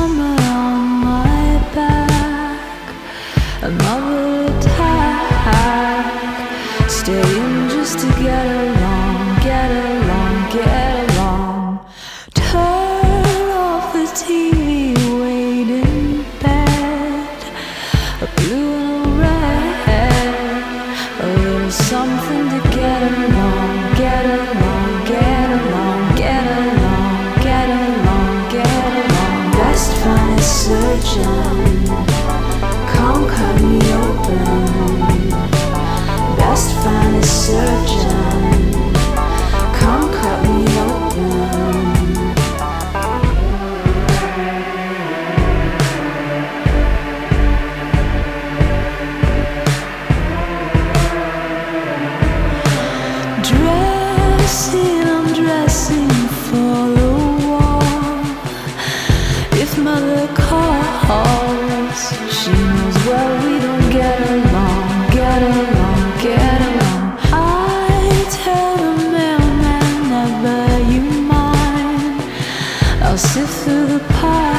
summer on my back, another attack, staying just to get along, get along, get along. Turn off the TV, wait in bed, a blue and a red, a little something to get along, get along, get along, get along, get along, get along. Best find a surgeon, come cut me open. Best find a surgeon, come cut me open. I'm dressing for the wall. If mother calls, she knows well we don't get along, get along, get along. I tell the mailman never you mind, I'll sift through the pile.